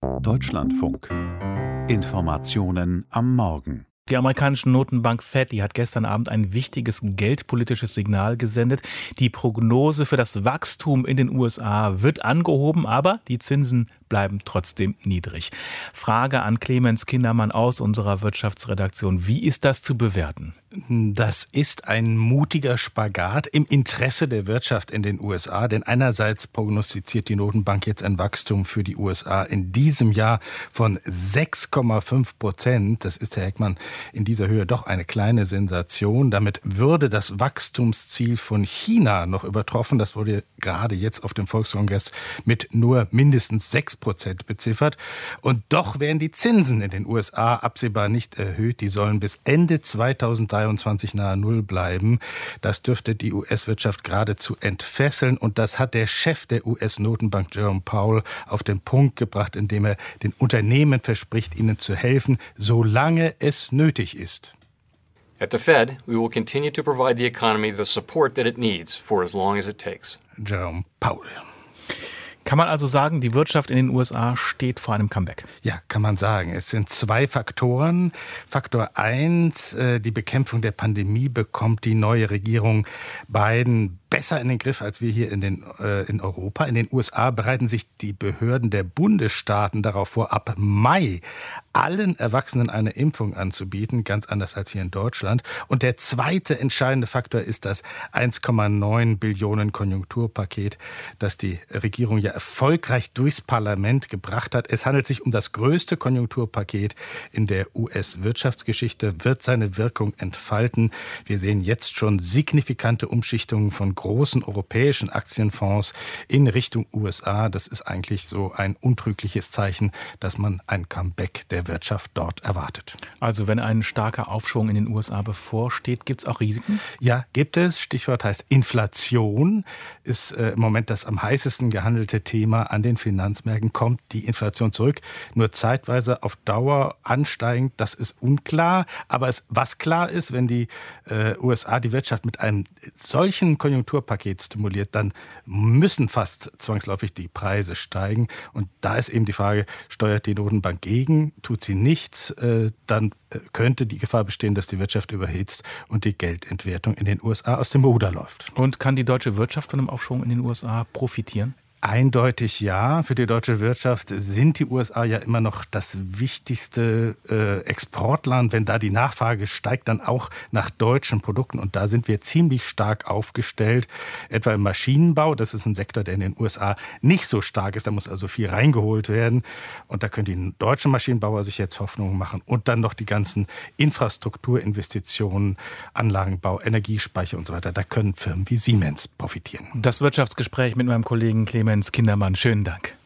Deutschlandfunk. Informationen am Morgen. Die amerikanische Notenbank Fed, die hat gestern Abend ein wichtiges geldpolitisches Signal gesendet. Die Prognose für das Wachstum in den USA wird angehoben, aber die Zinsen bleiben trotzdem niedrig. Frage an Clemens Kindermann aus unserer Wirtschaftsredaktion. Wie ist das zu bewerten? Das ist ein mutiger Spagat im Interesse der Wirtschaft in den USA, denn einerseits prognostiziert die Notenbank jetzt ein Wachstum für die USA in diesem Jahr von 6,5%. Das ist, Herr Heckmann, in dieser Höhe doch eine kleine Sensation. Damit würde das Wachstumsziel von China noch übertroffen. Das wurde gerade jetzt auf dem Volkskongress mit nur mindestens 6% beziffert. Und doch werden die Zinsen in den USA absehbar nicht erhöht. Die sollen bis Ende 2023 nahe Null bleiben. Das dürfte die US-Wirtschaft geradezu entfesseln. Und das hat der Chef der US-Notenbank Jerome Powell auf den Punkt gebracht, indem er den Unternehmen verspricht, ihnen zu helfen, solange es nötig ist. At the Fed, we will continue to provide the economy the support that it needs for as long as it takes. Jerome Powell. Kann man also sagen, die Wirtschaft in den USA steht vor einem Comeback? Ja, kann man sagen. Es sind zwei Faktoren. Faktor 1, die Bekämpfung der Pandemie bekommt die neue Regierung Biden besser in den Griff als wir hier in Europa. In den USA bereiten sich die Behörden der Bundesstaaten darauf vor, ab Mai allen Erwachsenen eine Impfung anzubieten, ganz anders als hier in Deutschland. Und der zweite entscheidende Faktor ist das 1,9 Billionen Konjunkturpaket, das die Regierung ja erfolgreich durchs Parlament gebracht hat. Es handelt sich um das größte Konjunkturpaket in der US-Wirtschaftsgeschichte, wird seine Wirkung entfalten. Wir sehen jetzt schon signifikante Umschichtungen von großen europäischen Aktienfonds in Richtung USA. Das ist eigentlich so ein untrügliches Zeichen, dass man ein Comeback der Wirtschaft dort erwartet. Also wenn ein starker Aufschwung in den USA bevorsteht, gibt es auch Risiken? Ja, gibt es. Stichwort heißt Inflation. Ist im Moment das am heißesten gehandelte Thema an den Finanzmärkten. Kommt die Inflation zurück? Nur zeitweise auf Dauer ansteigend, das ist unklar. Aber was klar ist, wenn die USA die Wirtschaft mit einem solchen Konjunkturpaket stimuliert, dann müssen fast zwangsläufig die Preise steigen. Und da ist eben die Frage, steuert die Notenbank gegen? Tut sie nichts, dann könnte die Gefahr bestehen, dass die Wirtschaft überhitzt und die Geldentwertung in den USA aus dem Ruder läuft. Und kann die deutsche Wirtschaft von einem Aufschwung in den USA profitieren? Eindeutig ja. Für die deutsche Wirtschaft sind die USA ja immer noch das wichtigste Exportland. Wenn da die Nachfrage steigt, dann auch nach deutschen Produkten. Und da sind wir ziemlich stark aufgestellt. Etwa im Maschinenbau. Das ist ein Sektor, der in den USA nicht so stark ist. Da muss also viel reingeholt werden. Und da können die deutschen Maschinenbauer sich jetzt Hoffnungen machen. Und dann noch die ganzen Infrastrukturinvestitionen, Anlagenbau, Energiespeicher und so weiter. Da können Firmen wie Siemens profitieren. Das Wirtschaftsgespräch mit meinem Kollegen Clemens Kindermann. Schönen Dank.